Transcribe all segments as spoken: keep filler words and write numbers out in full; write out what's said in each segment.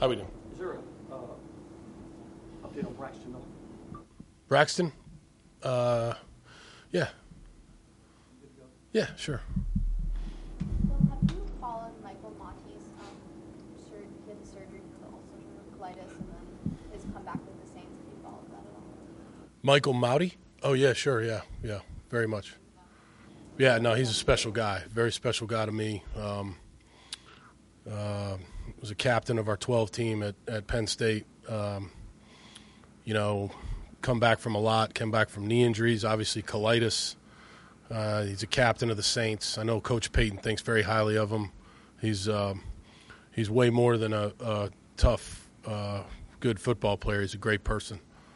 How we doing? Is there a uh, update on Braxton Miller? Braxton? Uh, yeah. Yeah, sure. So have you followed Michael Mautie's um, sur- his surgery for the ulcerative colitis and then his comeback with the Saints? Have you followed that at all? Michael Mauti? Oh, yeah, sure, yeah, yeah, very much. Yeah, no, he's a special guy, very special guy to me. Um, uh, was a captain of our twelve team at, at Penn State. Um, you know, come back from a lot, came back from knee injuries, obviously colitis. Uh, he's a captain of the Saints. I know Coach Payton thinks very highly of him. He's um, he's way more than a, a tough, uh, good football player. He's a great person.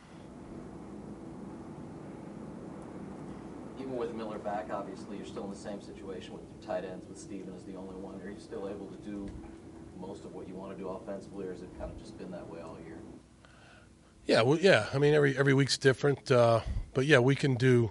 Even with Miller back, obviously, you're still in the same situation with your tight ends, with Steven as the only one. Are you still able to do most of what you want to do offensively, or has it kind of just been that way all year? Yeah, well, yeah. I mean, every every week's different, uh, but yeah, we can do.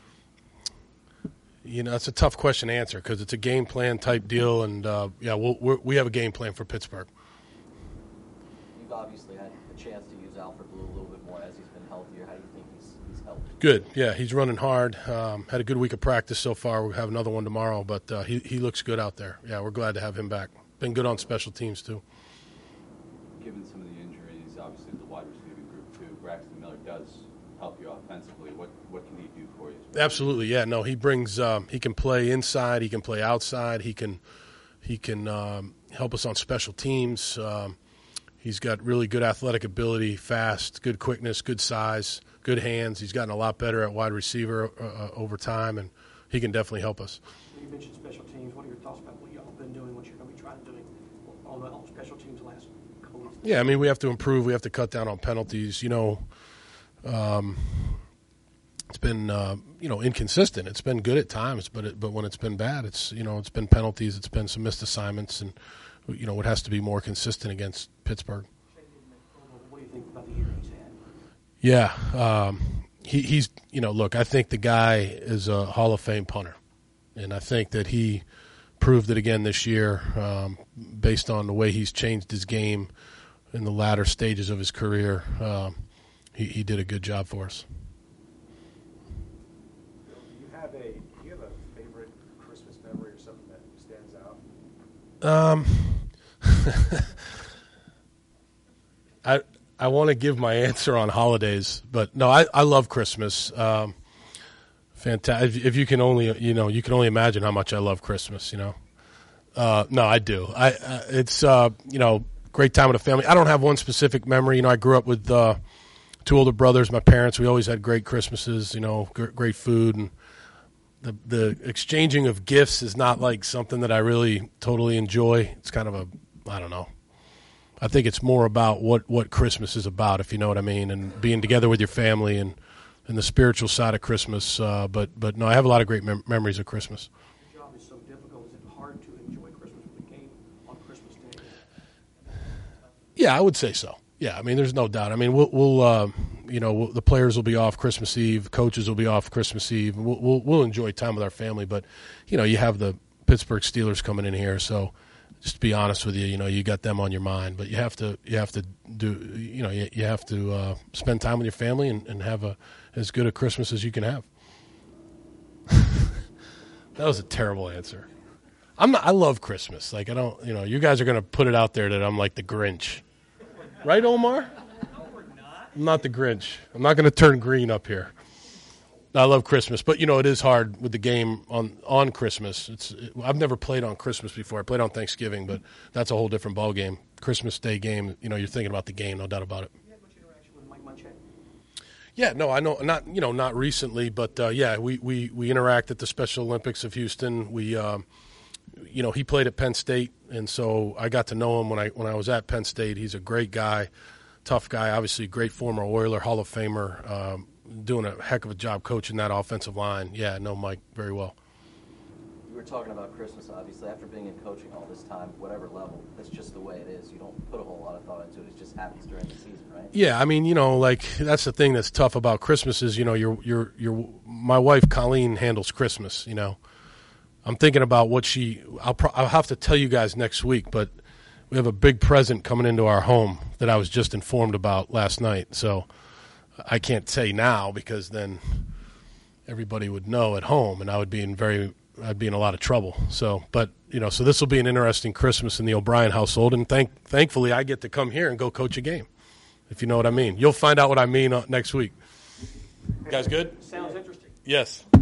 You know, it's a tough question to answer because it's a game plan type deal, and uh, yeah, we'll, we're, we have a game plan for Pittsburgh. You've obviously had a chance to use Alfred Blue a little bit more as he's been healthier. How do you think he's he's healthy? Good, yeah, he's running hard. Um, had a good week of practice so far. We'll have another one tomorrow, but uh, he he looks good out there. Yeah, we're glad to have him back. Been good on special teams too. Given some of the injuries, obviously the wide receiving group too, Braxton Miller does help you offensively. What what can he do for you? Absolutely, yeah. No, he brings. Um, he can play inside. He can play outside. He can. He can um, help us on special teams. Um, he's got really good athletic ability, fast, good quickness, good size, good hands. He's gotten a lot better at wide receiver uh, over time, and he can definitely help us. You mentioned special teams. What are your thoughts about what y'all have been doing, what you're going to be trying to do on the on special teams the last couple weeks? Yeah, I mean, we have to improve. We have to cut down on penalties. You know, um, it's been uh, you know inconsistent. It's been good at times, but it, but when it's been bad, it's you know it's been penalties. It's been some missed assignments, and you know it has to be more consistent against Pittsburgh. What do you think about the year he's had? Yeah, um, he, he's you know look, I think the guy is a Hall of Fame punter, and I think that he proved it again this year, um, based on the way he's changed his game in the latter stages of his career. Um, he, he did a good job for us. Do you have a do you have a favorite Christmas memory or something that stands out? Um, I I want to give my answer on holidays, but no, I, I love Christmas. Um, fantastic. If you can only you know you can only imagine how much I love Christmas. You know, uh, no, I do. I uh, it's uh, you know great time with the family. I don't have one specific memory. You know, I grew up with uh, two older brothers. My parents. We always had great Christmases. You know, g- great food, and the the exchanging of gifts is not like something that I really totally enjoy. It's kind of a I don't know. I think it's more about what, what Christmas is about, if you know what I mean, and being together with your family and, and the spiritual side of Christmas. Uh, but but no, I have a lot of great mem- memories of Christmas. Your job is so difficult. Is it hard to enjoy Christmas with the game on Christmas Day? Yeah, I would say so. Yeah, I mean, there's no doubt. I mean, we'll, we'll uh, you know, we'll, the players will be off Christmas Eve, coaches will be off Christmas Eve. We'll, we'll we'll enjoy time with our family, but you know, you have the Pittsburgh Steelers coming in here, so. Just to be honest with you, you know, you got them on your mind, but you have to, you have to do, you know, you, you have to uh, spend time with your family and, and have a as good a Christmas as you can have. That was a terrible answer. I'm not. I love Christmas. Like I don't, you know, you guys are going to put it out there that I'm like the Grinch, right, Omar? No, we're not. I'm not the Grinch. I'm not going to turn green up here. I love Christmas, but you know it is hard with the game on on Christmas. It's it, I've never played on Christmas before. I played on Thanksgiving, but that's a whole different ball game. Christmas Day game, you know, you're thinking about the game, no doubt about it. You had much interaction with Mike Munchak? Yeah, no, I know not you know not recently, but uh, yeah, we, we we interact at the Special Olympics of Houston. We, um, you know, he played at Penn State, and so I got to know him when I when I was at Penn State. He's a great guy, tough guy, obviously great former Oiler, Hall of Famer. Um, doing a heck of a job coaching that offensive line. Yeah, I know Mike very well. You were talking about Christmas, obviously. After being in coaching all this time, whatever level, that's just the way it is. You don't put a whole lot of thought into it. It just happens during the season, right? Yeah, I mean, you know, like that's the thing that's tough about Christmas is, you know, you're, you're, you're, my wife, Colleen, handles Christmas, you know. I'm thinking about what she, I'll, pro- I'll have to tell you guys next week, but we have a big present coming into our home that I was just informed about last night. So I can't say now because then everybody would know at home, and I would be in very I'd be in a lot of trouble. So, but you know, so this will be an interesting Christmas in the O'Brien household, and thank thankfully I get to come here and go coach a game, if you know what I mean. You'll find out what I mean uh, next week. You guys good? Sounds interesting. Yes.